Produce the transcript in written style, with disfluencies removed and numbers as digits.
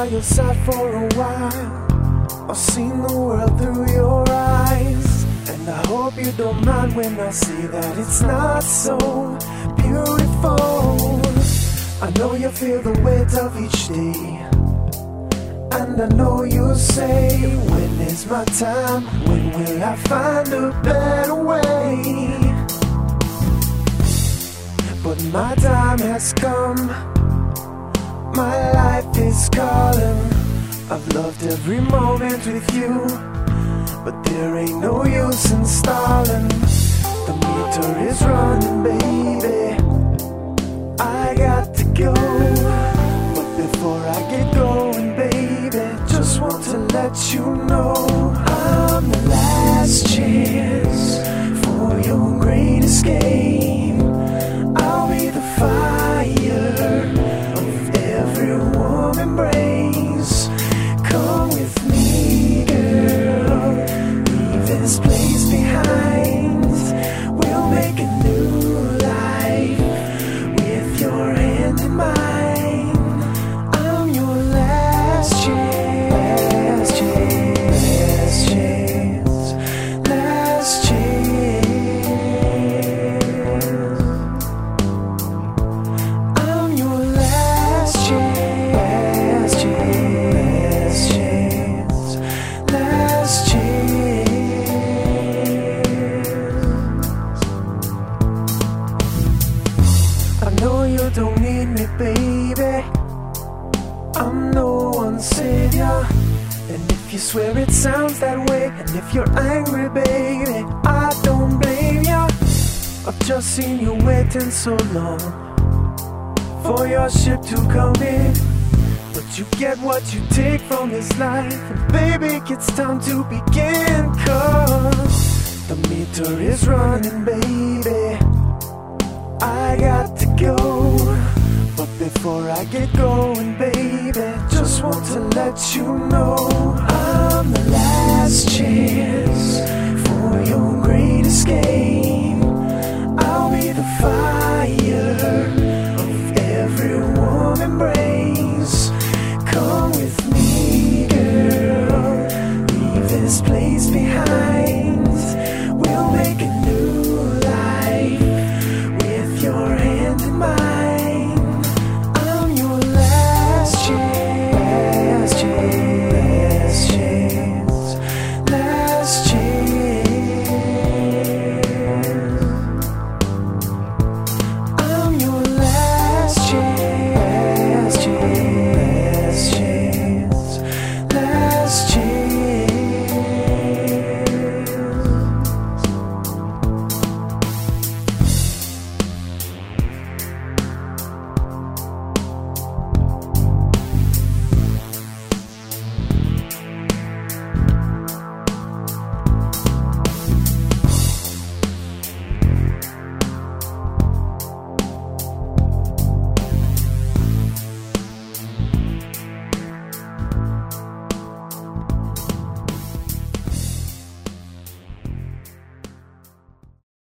by your side for a while. I've seen the world through your eyes, and I hope you don't mind when I say that it's not so beautiful. I know you feel the weight of each day, and I know you say, when is my time? When will I find a better way? But my time has come, my life is calling. I've loved every moment with you, but there ain't no use in stalling. The meter is running, baby, I got to go. But before I get going, baby, just want to let you know I'm the last chance for your great escape. I'll be the fire of every warm embrace. Come with me, girl, leave this place behind. We'll make a new life with your hand in mine. I'm your last chance, last chance, last chance. I'm your last chance, last chance, last chance. I know you don't need me, baby, I'm no one's savior. And if you swear it sounds that way, and if you're angry, baby, I don't blame ya. I've just seen you waiting so long for your ship to come in, but you get what you take from this life. And baby, it's time to begin, 'cause the meter is running, baby, I got to go. But before I get going, baby, just want to let you know I'm the last chance for your great escape.